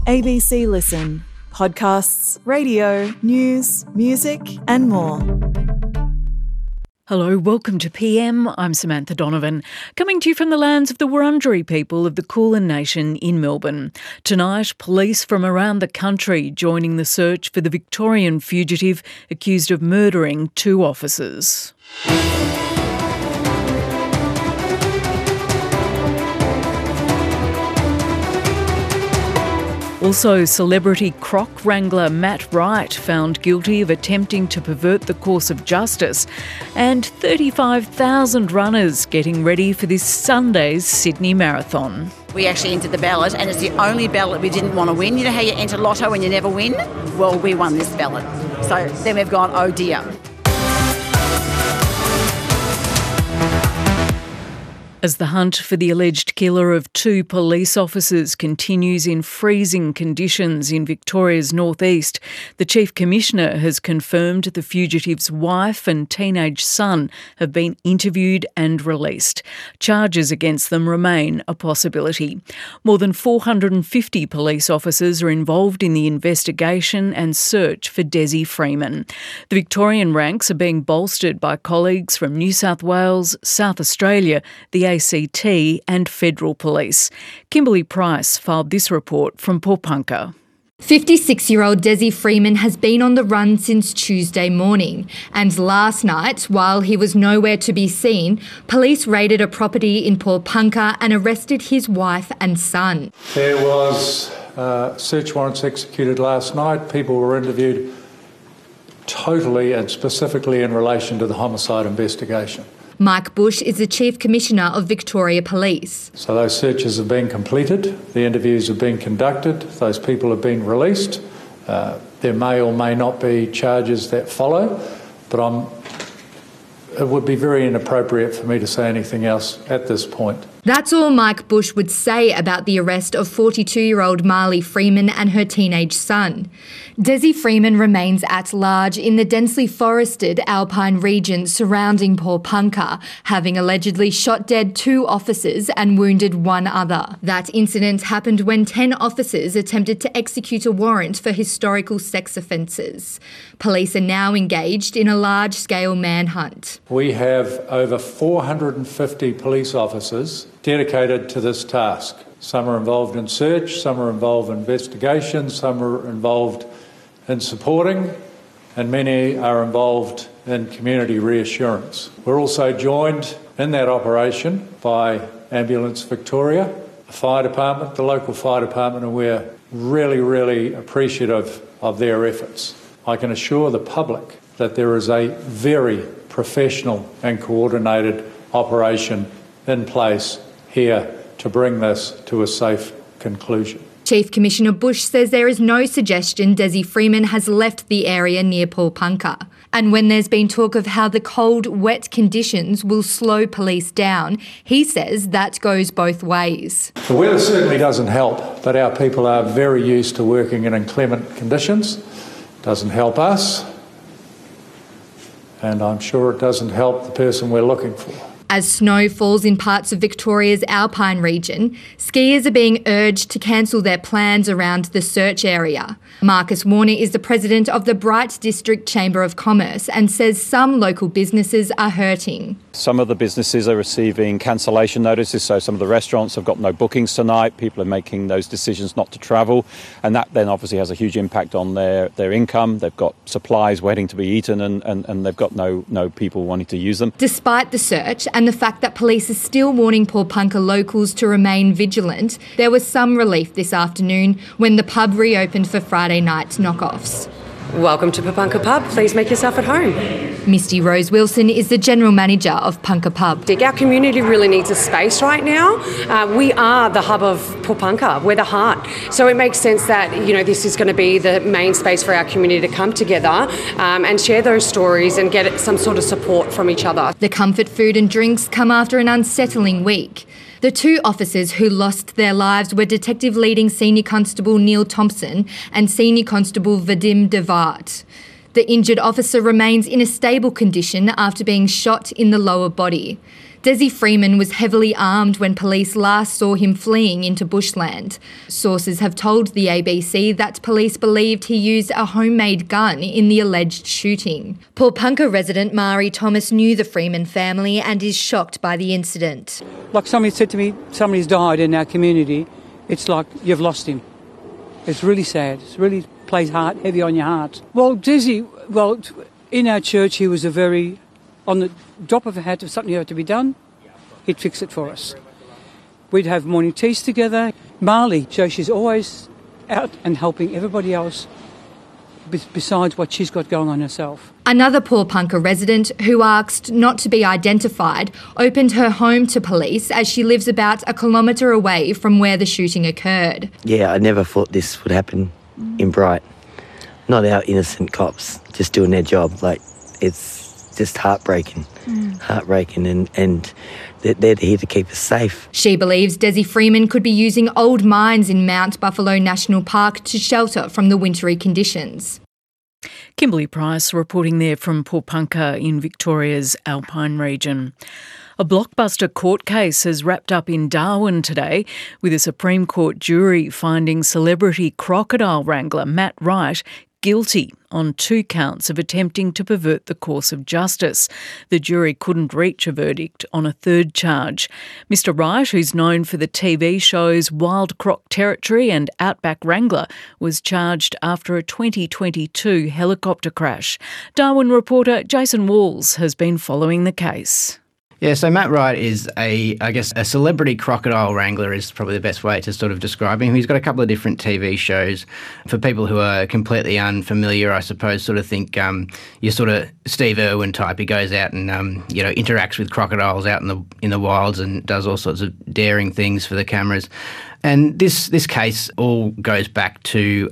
ABC Listen. Podcasts, radio, news, music and more. Hello, welcome to PM. I'm Samantha Donovan, coming to you from the lands of the Wurundjeri people of the Kulin Nation in Melbourne. Tonight, police from around the country joining the search for the Victorian fugitive accused of murdering 2 officers. Also, celebrity croc wrangler Matt Wright found guilty of attempting to pervert the course of justice, and 35,000 runners getting ready for this Sunday's Sydney Marathon. We actually entered the ballot, and it's the only ballot we didn't want to win. You know how you enter lotto and you never win? Well, we won this ballot. So then we've gone, oh dear. As the hunt for the alleged killer of 2 police officers continues in freezing conditions in Victoria's northeast, the Chief Commissioner has confirmed the fugitive's wife and teenage son have been interviewed and released. Charges against them remain a possibility. More than 450 police officers are involved in the investigation and search for Desi Freeman. The Victorian ranks are being bolstered by colleagues from New South Wales, South Australia, the ACT and Federal Police. Kimberly Price filed this report from Porepunkah. 56-year-old Desi Freeman has been on the run since Tuesday morning, and last night, while he was nowhere to be seen, police raided a property in Porepunkah and arrested his wife and son. There was search warrants executed last night. People were interviewed totally and specifically in relation to the homicide investigation. Mike Bush is the Chief Commissioner of Victoria Police. So those searches have been completed, the interviews have been conducted, those people have been released. There may or may not be charges that follow, but it would be very inappropriate for me to say anything else at this point. That's all Mike Bush would say about the arrest of 42-year-old Marley Freeman and her teenage son. Desi Freeman remains at large in the densely forested alpine region surrounding Porepunkah, having allegedly shot dead 2 officers and wounded 1 other. That incident happened when 10 officers attempted to execute a warrant for historical sex offences. Police are now engaged in a large-scale manhunt. We have over 450 police officers dedicated to this task. Some are involved in search, some are involved in investigation, some are involved in supporting, and many are involved in community reassurance. We're also joined in that operation by Ambulance Victoria, the fire department, the local fire department, and we're really, really appreciative of their efforts. I can assure the public that there is a very professional and coordinated operation in place here to bring this to a safe conclusion. Chief Commissioner Bush says there is no suggestion Desi Freeman has left the area near Porepunkah. And when there's been talk of how the cold, wet conditions will slow police down, he says that goes both ways. The weather certainly doesn't help, but our people are very used to working in inclement conditions. It doesn't help us, and I'm sure it doesn't help the person we're looking for. As snow falls in parts of Victoria's alpine region, skiers are being urged to cancel their plans around the search area. Marcus Warner is the president of the Bright District Chamber of Commerce and says some local businesses are hurting. Some of the businesses are receiving cancellation notices, so some of the restaurants have got no bookings tonight. People are making those decisions not to travel, and that then obviously has a huge impact on their income. They've got supplies waiting to be eaten and they've got no people wanting to use them. Despite the search and the fact that police are still warning Porepunkah locals to remain vigilant, there was some relief this afternoon when the pub reopened for Friday night knockoffs. Welcome to Porepunkah Pub. Please make yourself at home. Misty Rose Wilson is the General Manager of Punkah Pub. Our community really needs a space right now. We are the hub of Porepunkah. We're the heart. So it makes sense that, this is going to be the main space for our community to come together and share those stories and get some sort of support from each other. The comfort food and drinks come after an unsettling week. The 2 officers who lost their lives were Detective Leading Senior Constable Neil Thompson and Senior Constable Vadim Devart. The injured officer remains in a stable condition after being shot in the lower body. Desi Freeman was heavily armed when police last saw him fleeing into bushland. Sources have told the ABC that police believed he used a homemade gun in the alleged shooting. Paulpunka resident Mari Thomas knew the Freeman family and is shocked by the incident. Like somebody said to me, somebody's died in our community. It's like you've lost him. It's really sad. It really plays heavy on your heart. Well, Desi, in our church he was on the drop of a hat, if something had to be done, he'd fix it for us. We'd have morning teas together. Marley, so she's always out and helping everybody else besides what she's got going on herself. Another Paulpunka resident, who asked not to be identified, opened her home to police as she lives about a kilometre away from where the shooting occurred. Yeah, I never thought this would happen in Bright. Not our innocent cops just doing their job. It's just heartbreaking, and they're here to keep us safe. She believes Desi Freeman could be using old mines in Mount Buffalo National Park to shelter from the wintry conditions. Kimberly Price reporting there from Paulpunka in Victoria's Alpine region. A blockbuster court case has wrapped up in Darwin today, with a Supreme Court jury finding celebrity crocodile wrangler Matt Wright guilty on 2 counts of attempting to pervert the course of justice. The jury couldn't reach a verdict on a 3rd charge. Mr. Wright, who's known for the TV shows Wild Croc Territory and Outback Wrangler, was charged after a 2022 helicopter crash. Darwin reporter Jason Walls has been following the case. Yeah, so Matt Wright is a celebrity crocodile wrangler is probably the best way to sort of describe him. He's got a couple of different TV shows. For people who are completely unfamiliar, I suppose, sort of think you're sort of Steve Irwin type. He goes out and interacts with crocodiles out in the wilds and does all sorts of daring things for the cameras. And this case all goes back to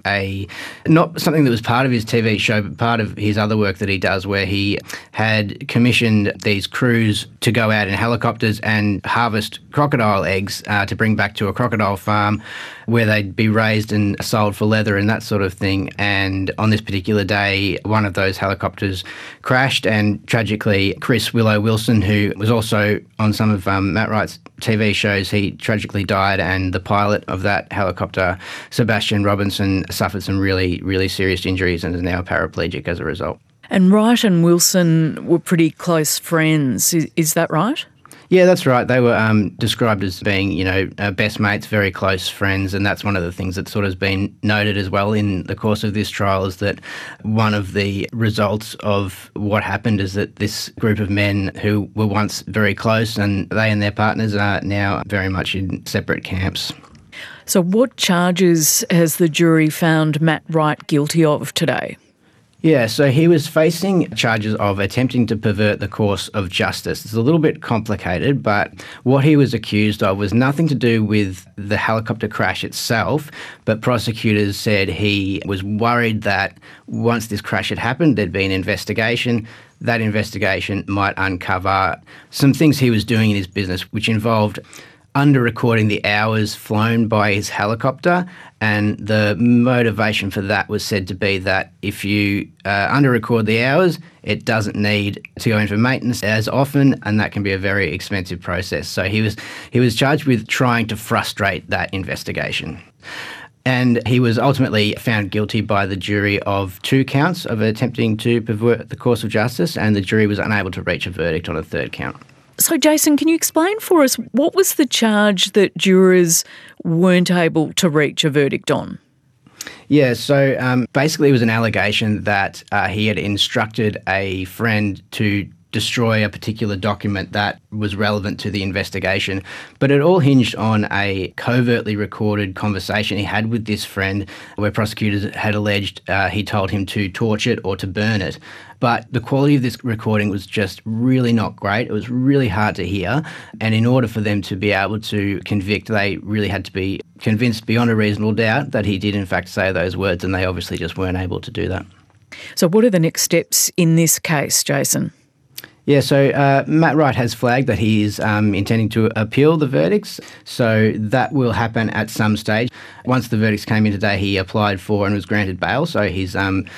not something that was part of his TV show, but part of his other work that he does, where he had commissioned these crews to go out in helicopters and harvest crocodile eggs to bring back to a crocodile farm where they'd be raised and sold for leather and that sort of thing. And on this particular day, one of those helicopters crashed, and tragically, Chris Willow Wilson, who was also on some of Matt Wright's TV shows, he tragically died, and the pilot of that helicopter, Sebastian Robinson, suffered some really, really serious injuries and is now paraplegic as a result. And Wright and Wilson were pretty close friends, is that right? Yeah, that's right. They were described as being, best mates, very close friends, and that's one of the things that sort of has been noted as well in the course of this trial, is that one of the results of what happened is that this group of men who were once very close, and they and their partners are now very much in separate camps. So what charges has the jury found Matt Wright guilty of today? Yeah, so he was facing charges of attempting to pervert the course of justice. It's a little bit complicated, but what he was accused of was nothing to do with the helicopter crash itself, but prosecutors said he was worried that once this crash had happened, there'd be an investigation. That investigation might uncover some things he was doing in his business, which involved under-recording the hours flown by his helicopter, and the motivation for that was said to be that if you under-record the hours, it doesn't need to go in for maintenance as often, and that can be a very expensive process. So he was charged with trying to frustrate that investigation. And he was ultimately found guilty by the jury of 2 counts of attempting to pervert the course of justice, and the jury was unable to reach a verdict on a 3rd count. So, Jason, can you explain for us what was the charge that jurors weren't able to reach a verdict on? Yeah, so basically it was an allegation that he had instructed a friend to destroy a particular document that was relevant to the investigation. But it all hinged on a covertly recorded conversation he had with this friend where prosecutors had alleged he told him to torch it or to burn it. But the quality of this recording was just really not great. It was really hard to hear. And in order for them to be able to convict, they really had to be convinced beyond a reasonable doubt that he did in fact say those words, and they obviously just weren't able to do that. So what are the next steps in this case, Jason? Yeah, so Matt Wright has flagged that he is intending to appeal the verdicts, so that will happen at some stage. Once the verdicts came in today, he applied for and was granted bail, so he's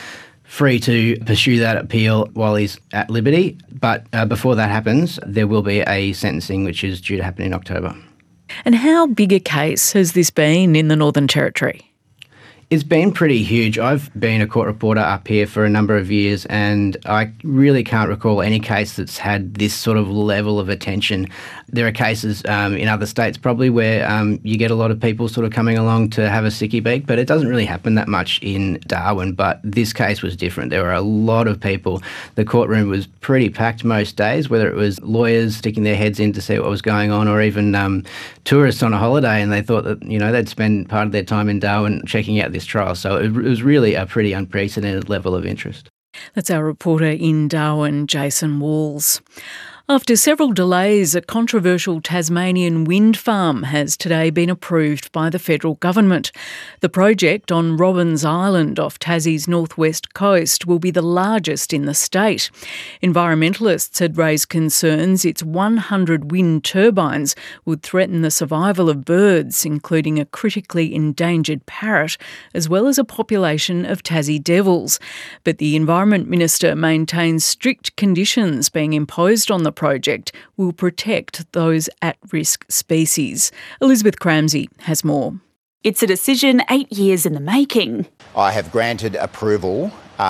free to pursue that appeal while he's at liberty. But before that happens, there will be a sentencing which is due to happen in October. And how big a case has this been in the Northern Territory? It's been pretty huge. I've been a court reporter up here for a number of years, and I really can't recall any case that's had this sort of level of attention. There are cases in other states probably where you get a lot of people sort of coming along to have a sickie beak, but it doesn't really happen that much in Darwin. But this case was different. There were a lot of people. The courtroom was pretty packed most days, whether it was lawyers sticking their heads in to see what was going on, or even tourists on a holiday, and they thought that, you know, they'd spend part of their time in Darwin checking out this trial. So it was really a pretty unprecedented level of interest. That's our reporter in Darwin, Jason Walls. After several delays, a controversial Tasmanian wind farm has today been approved by the federal government. The project on Robbins Island off Tassie's northwest coast will be the largest in the state. Environmentalists had raised concerns its 100 wind turbines would threaten the survival of birds, including a critically endangered parrot, as well as a population of Tassie devils. But the Environment Minister maintains strict conditions being imposed on the project will protect those at-risk species. Elizabeth Cramsey has more. It's a decision 8 years in the making. I have granted approval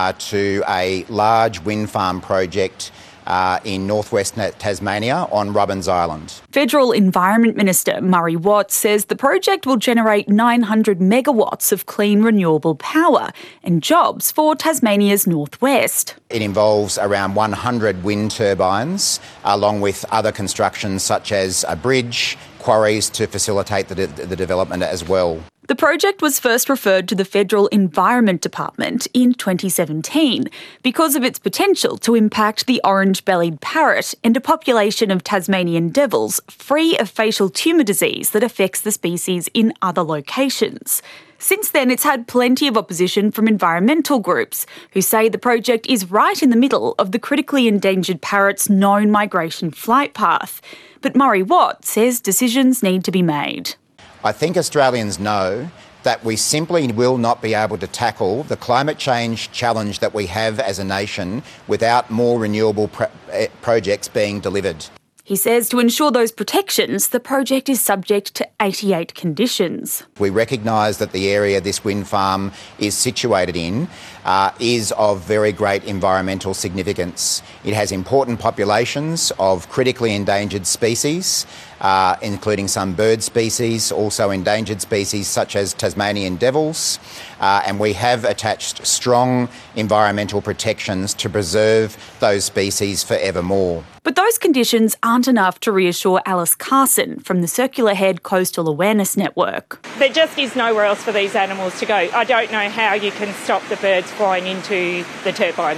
to a large wind farm project in northwest Tasmania on Robbins Island. Federal Environment Minister Murray Watt says the project will generate 900 megawatts of clean renewable power and jobs for Tasmania's northwest. It involves around 100 wind turbines, along with other constructions such as a bridge, quarries to facilitate the development as well. The project was first referred to the Federal Environment Department in 2017 because of its potential to impact the orange-bellied parrot and a population of Tasmanian devils free of facial tumour disease that affects the species in other locations. Since then, it's had plenty of opposition from environmental groups who say the project is right in the middle of the critically endangered parrot's known migration flight path. But Murray Watt says decisions need to be made. I think Australians know that we simply will not be able to tackle the climate change challenge that we have as a nation without more renewable projects being delivered. He says to ensure those protections, the project is subject to 88 conditions. We recognise that the area this wind farm is situated in is of very great environmental significance. It has important populations of critically endangered species, including some bird species, also endangered species such as Tasmanian devils, and we have attached strong environmental protections to preserve those species forevermore. But those conditions aren't enough to reassure Alice Carson from the Circular Head Coastal Awareness Network. There just is nowhere else for these animals to go. I don't know how you can stop the birds flying into the turbines,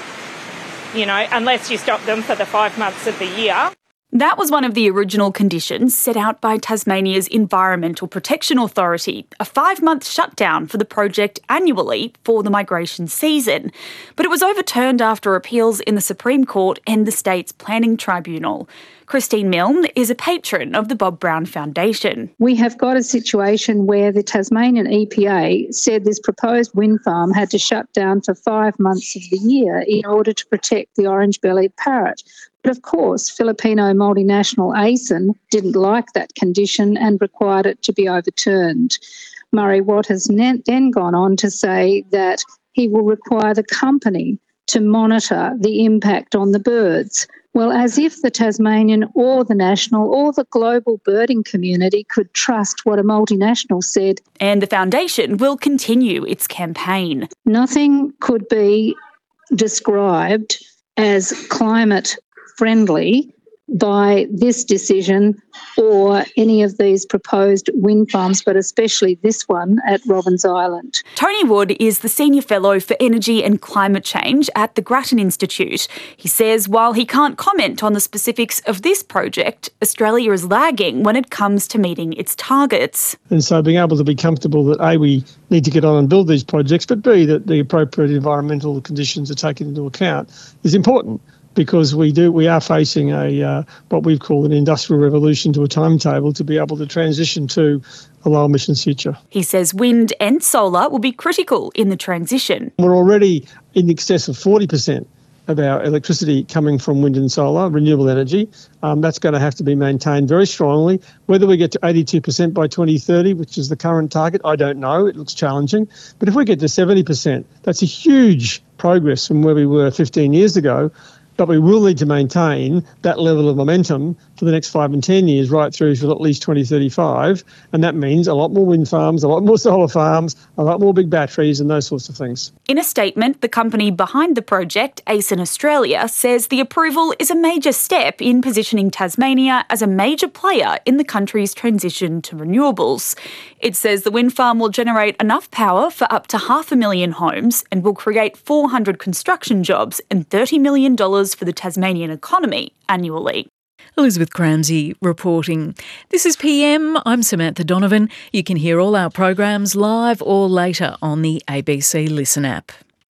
unless you stop them for the 5 months of the year. That was one of the original conditions set out by Tasmania's Environmental Protection Authority, a 5-month shutdown for the project annually for the migration season. But it was overturned after appeals in the Supreme Court and the state's planning tribunal. Christine Milne is a patron of the Bob Brown Foundation. We have got a situation where the Tasmanian EPA said this proposed wind farm had to shut down for 5 months of the year in order to protect the orange-bellied parrot. But of course, Filipino multinational ACEN didn't like that condition and required it to be overturned. Murray Watt has then gone on to say that he will require the company to monitor the impact on the birds. Well, as if the Tasmanian or the national or the global birding community could trust what a multinational said. And the foundation will continue its campaign. Nothing could be described as climate friendly by this decision or any of these proposed wind farms, but especially this one at Robbins Island. Tony Wood is the Senior Fellow for Energy and Climate Change at the Grattan Institute. He says while he can't comment on the specifics of this project, Australia is lagging when it comes to meeting its targets. And so being able to be comfortable that A, we need to get on and build these projects, but B, that the appropriate environmental conditions are taken into account is important. Because we are facing a what we've called an industrial revolution to a timetable to be able to transition to a low emissions future. He says wind and solar will be critical in the transition. We're already in excess of 40% of our electricity coming from wind and solar, renewable energy. That's going to have to be maintained very strongly. Whether we get to 82% by 2030, which is the current target, I don't know. It looks challenging. But if we get to 70%, that's a huge progress from where we were 15 years ago. But we will need to maintain that level of momentum for the next 5 and 10 years, right through to at least 2035. And that means a lot more wind farms, a lot more solar farms, a lot more big batteries and those sorts of things. In a statement, the company behind the project, ACEN Australia, says the approval is a major step in positioning Tasmania as a major player in the country's transition to renewables. It says the wind farm will generate enough power for up to 500,000 homes and will create 400 construction jobs and $30 million for the Tasmanian economy annually. Elizabeth Cramsey reporting. This is PM. I'm Samantha Donovan. You can hear all our programs live or later on the ABC Listen app.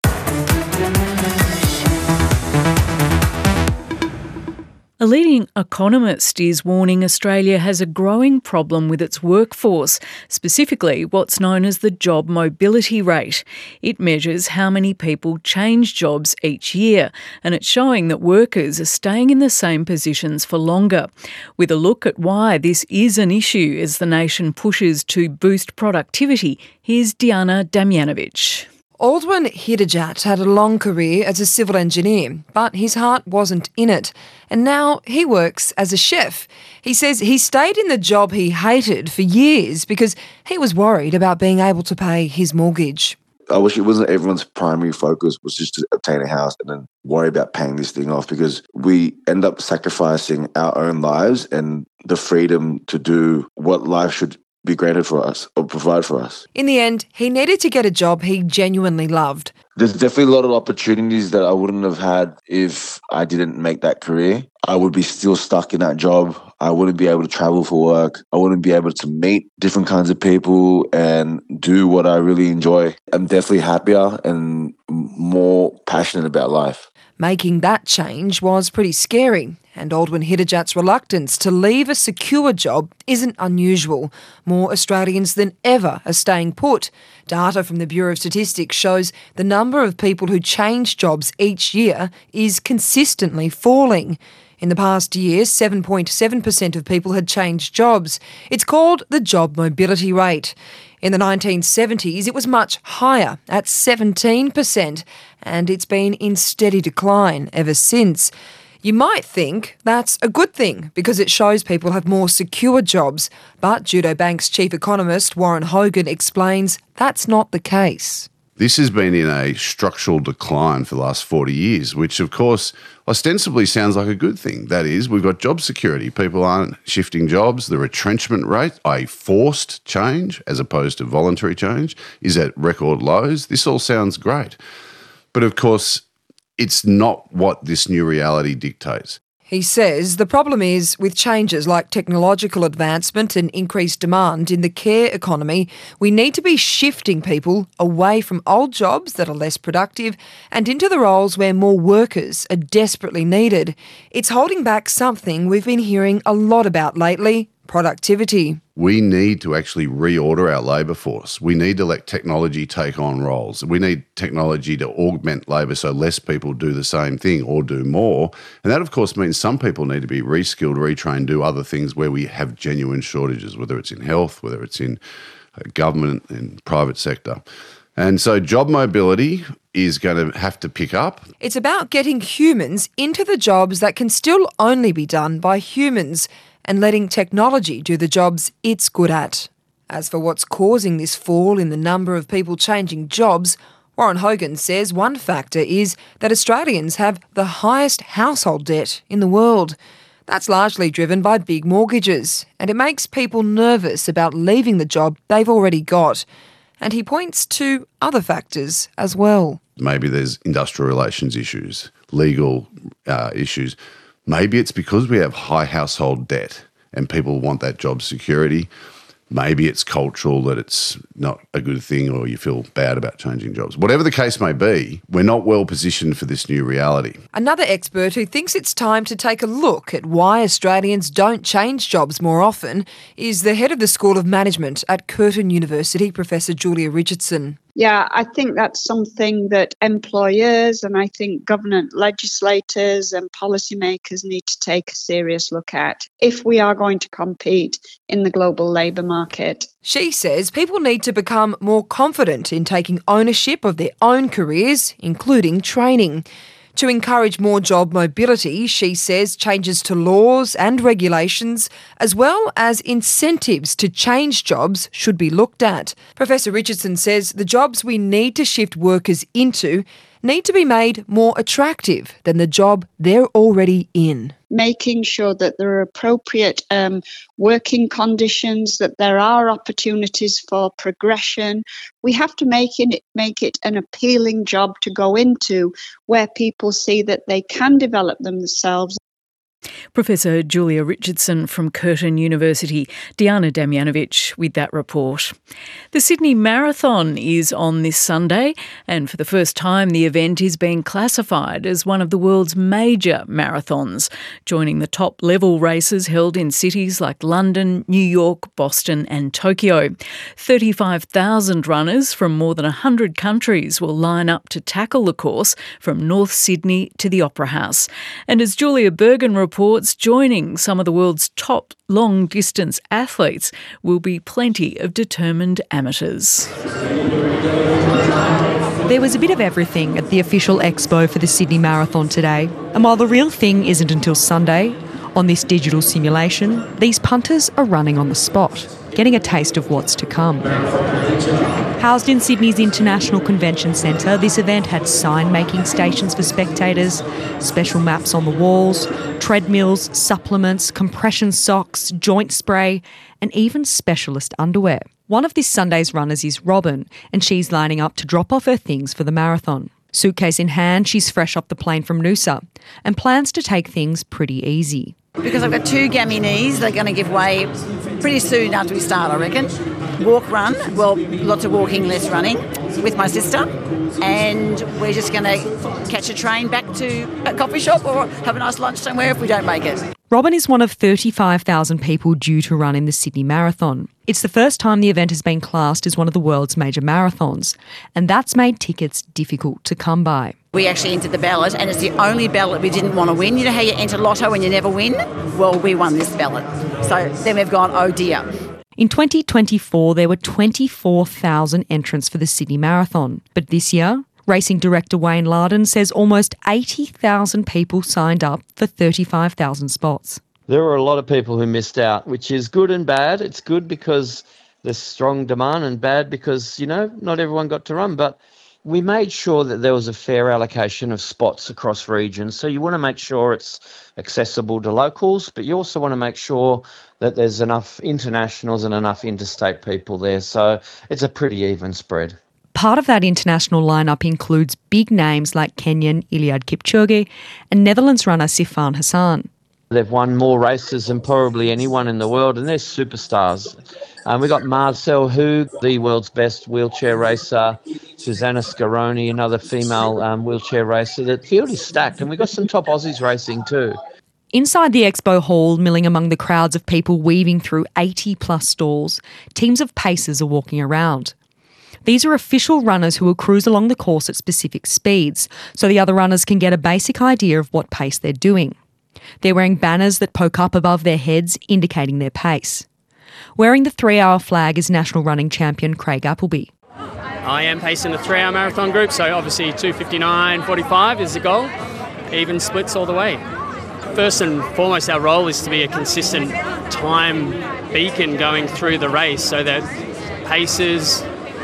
A leading economist is warning Australia has a growing problem with its workforce, specifically what's known as the job mobility rate. It measures how many people change jobs each year, and it's showing that workers are staying in the same positions for longer. With a look at why this is an issue as the nation pushes to boost productivity, here's Diana Damjanovic. Aldwin Hidejat had a long career as a civil engineer, but his heart wasn't in it. And now he works as a chef. He says he stayed in the job he hated for years because he was worried about being able to pay his mortgage. I wish it wasn't everyone's primary focus was just to obtain a house and then worry about paying this thing off, because we end up sacrificing our own lives and the freedom to do what life should be granted for us or provide for us. In the end, he needed to get a job he genuinely loved. There's definitely a lot of opportunities that I wouldn't have had if I didn't make that career. I would be still stuck in that job. I wouldn't be able to travel for work. I wouldn't be able to meet different kinds of people and do what I really enjoy. I'm definitely happier and more passionate about life. Making that change was pretty scary, and Aldwin Hidejat's reluctance to leave a secure job isn't unusual. More Australians than ever are staying put. Data from the Bureau of Statistics shows the number of people who change jobs each year is consistently falling. In the past year, 7.7% of people had changed jobs. It's called the job mobility rate. In the 1970s, it was much higher, at 17%, and it's been in steady decline ever since. You might think that's a good thing because it shows people have more secure jobs, but Judo Bank's chief economist Warren Hogan explains that's not the case. This has been in a structural decline for the last 40 years, which of course ostensibly sounds like a good thing. That is, we've got job security. People aren't shifting jobs. The retrenchment rate, i.e. forced change as opposed to voluntary change, is at record lows. This all sounds great. But of course, it's not what this new reality dictates. He says the problem is with changes like technological advancement and increased demand in the care economy, we need to be shifting people away from old jobs that are less productive and into the roles where more workers are desperately needed. It's holding back something we've been hearing a lot about lately: productivity. We need to actually reorder our labour force. We need to let technology take on roles. We need technology to augment labour so less people do the same thing or do more. And that, of course, means some people need to be reskilled, retrained, do other things where we have genuine shortages, whether it's in health, whether it's in government and private sector. And so job mobility is going to have to pick up. It's about getting humans into the jobs that can still only be done by humans, and letting technology do the jobs it's good at. As for what's causing this fall in the number of people changing jobs, Warren Hogan says one factor is that Australians have the highest household debt in the world. That's largely driven by big mortgages, and it makes people nervous about leaving the job they've already got. And he points to other factors as well. Maybe there's industrial relations issues, legal issues. Maybe it's because we have high household debt and people want that job security. Maybe it's cultural, that it's not a good thing or you feel bad about changing jobs. Whatever the case may be, we're not well positioned for this new reality. Another expert who thinks it's time to take a look at why Australians don't change jobs more often is the head of the School of Management at Curtin University, Professor Julia Richardson. Yeah, I think that's something that employers and I think government legislators and policymakers need to take a serious look at if we are going to compete in the global labour market. She says people need to become more confident in taking ownership of their own careers, including training. To encourage more job mobility, she says changes to laws and regulations, as well as incentives to change jobs, should be looked at. Professor Richardson says the jobs we need to shift workers into need to be made more attractive than the job they're already in. Making sure that there are appropriate working conditions, that there are opportunities for progression. We have to make it an appealing job to go into where people see that they can develop themselves. Professor Julia Richardson from Curtin University. Diana Damjanovic with that report. The Sydney Marathon is on this Sunday, and for the first time the event is being classified as one of the world's major marathons, joining the top-level races held in cities like London, New York, Boston and Tokyo. 35,000 runners from more than 100 countries will line up to tackle the course from North Sydney to the Opera House. And as Julia Bergen reports, joining some of the world's top long-distance athletes will be plenty of determined amateurs. There was a bit of everything at the official expo for the Sydney Marathon today. And while the real thing isn't until Sunday, on this digital simulation, these punters are running on the spot, getting a taste of what's to come. Housed in Sydney's International Convention Centre, this event had sign-making stations for spectators, special maps on the walls, treadmills, supplements, compression socks, joint spray, and even specialist underwear. One of this Sunday's runners is Robin, and she's lining up to drop off her things for the marathon. Suitcase in hand, she's fresh off the plane from Noosa and plans to take things pretty easy. Because I've got 2 gammy knees, they're going to give way pretty soon after we start, I reckon. Walk, run, well, lots of walking, less running, with my sister. And we're just going to catch a train back to a coffee shop or have a nice lunch somewhere if we don't make it. Robin is one of 35,000 people due to run in the Sydney Marathon. It's the first time the event has been classed as one of the world's major marathons, and that's made tickets difficult to come by. We actually entered the ballot, and it's the only ballot we didn't want to win. You know how you enter lotto and you never win? Well, we won this ballot. So then we've gone, oh dear. In 2024, there were 24,000 entrants for the Sydney Marathon. But this year, racing director Wayne Larden says almost 80,000 people signed up for 35,000 spots. There were a lot of people who missed out, which is good and bad. It's good because there's strong demand, and bad because, not everyone got to run. But we made sure that there was a fair allocation of spots across regions. So you want to make sure it's accessible to locals, but you also want to make sure that there's enough internationals and enough interstate people there. So it's a pretty even spread. Part of that international lineup includes big names like Kenyan Eliud Kipchoge and Netherlands runner Sifan Hassan. They've won more races than probably anyone in the world, and they're superstars. We've got Marcel Hug, the world's best wheelchair racer, Susanna Scaroni, another female wheelchair racer. The field is stacked, and we've got some top Aussies racing too. Inside the expo hall, milling among the crowds of people weaving through 80-plus stalls, teams of pacers are walking around. These are official runners who will cruise along the course at specific speeds, so the other runners can get a basic idea of what pace they're doing. They're wearing banners that poke up above their heads, indicating their pace. Wearing the 3-hour flag is national running champion Craig Appleby. I am pacing the 3-hour marathon group, so obviously 2:59.45 is the goal. Even splits all the way. First and foremost, our role is to be a consistent time beacon going through the race so that pacers,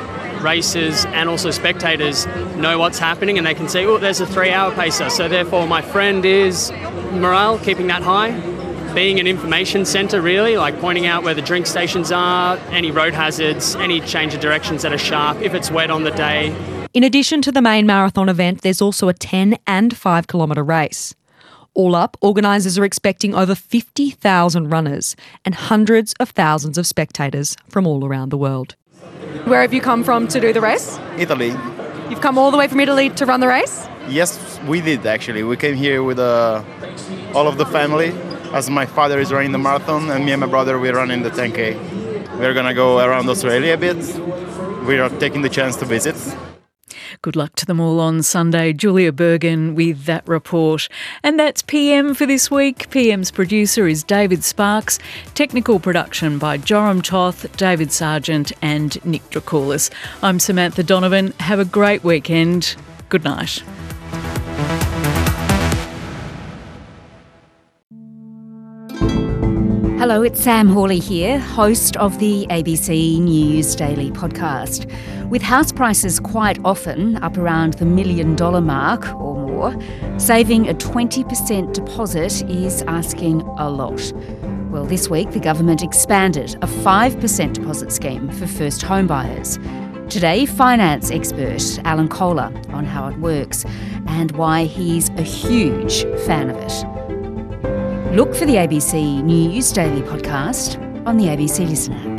racers and also spectators know what's happening and they can see, oh, there's a 3-hour pacer. So therefore my friend is morale, keeping that high, being an information centre really, like pointing out where the drink stations are, any road hazards, any change of directions that are sharp, if it's wet on the day. In addition to the main marathon event, there's also a 10 and 5 kilometre race. All up, organisers are expecting over 50,000 runners and hundreds of thousands of spectators from all around the world. Where have you come from to do the race? Italy. You've come all the way from Italy to run the race? Yes, we did actually. We came here with all of the family, as my father is running the marathon and me and my brother, we're running the 10K. We're going to go around Australia a bit we are taking the chance to visit. Good luck to them all on Sunday. Julia Bergen with that report. And that's PM for this week. PM's producer is David Sparks. Technical production by Joram Toth, David Sargent and Nick Dracoulis. I'm Samantha Donovan. Have a great weekend. Good night. Hello, it's Sam Hawley here, host of the ABC News Daily podcast. With house prices quite often up around the $1 million mark or more, saving a 20% deposit is asking a lot. Well, this week the government expanded a 5% deposit scheme for first home buyers. Today, finance expert Alan Kohler on how it works and why he's a huge fan of it. Look for the ABC News Daily podcast on the ABC Listen app.